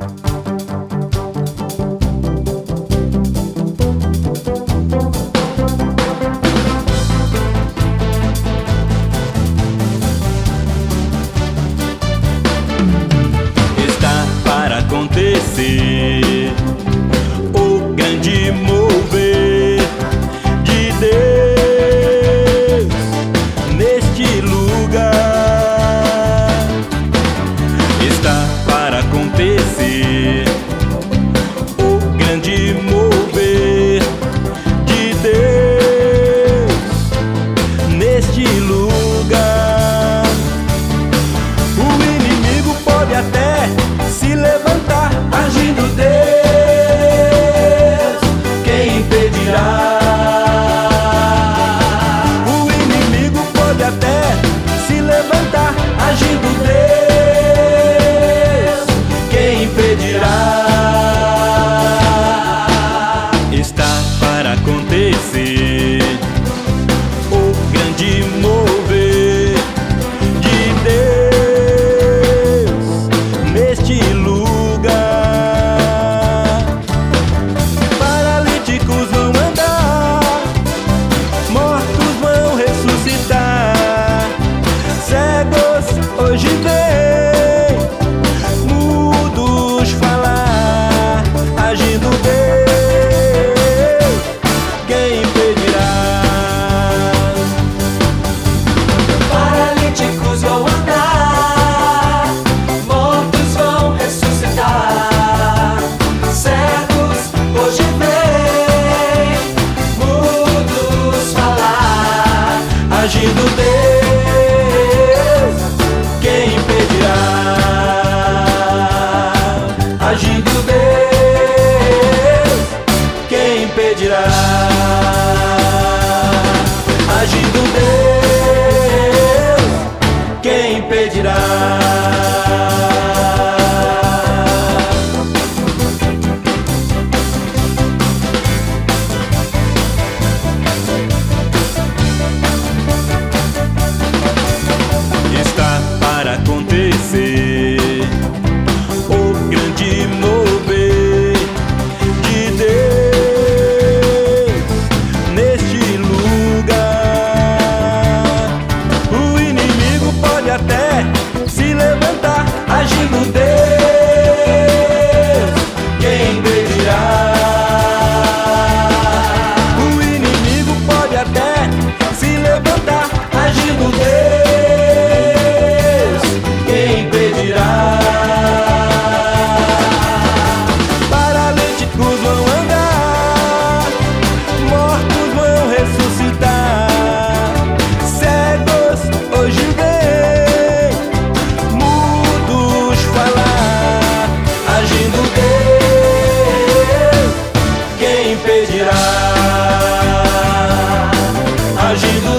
Está para acontecer o grande mover de Deus neste lugar. Está para acontecer o grande mover de Deus neste lugar. O inimigo pode até se levantar, agindo Deus, quem impedirá? O inimigo pode até se levantar, agindo Deus, quem impedirá? Está para acontecer o grande mover de Deus neste lugar. Paralíticos vão andar, mortos vão ressuscitar, cegos hoje vêm, mudos falar, agindo Deus, quem impedirá? Paralíticos vão andar, mortos vão ressuscitar, cegos hoje vêm, mudos falar, Agindo Deus, quem impedirá? Agindo Deus, quem impedirá? Agindo Deus, quem impedirá? Está para acontecer o grande mover de Deus neste lugar. O inimigo pode até se levantar, agindo Deus, quem impedirá? O inimigo pode até se levantar, agindo Deus, quem impedirá? Paralíticos vão andar, mortos vão ressuscitar, cegos hoje vêm, mudos falar, agindo Deus, quem impedirá? Agindo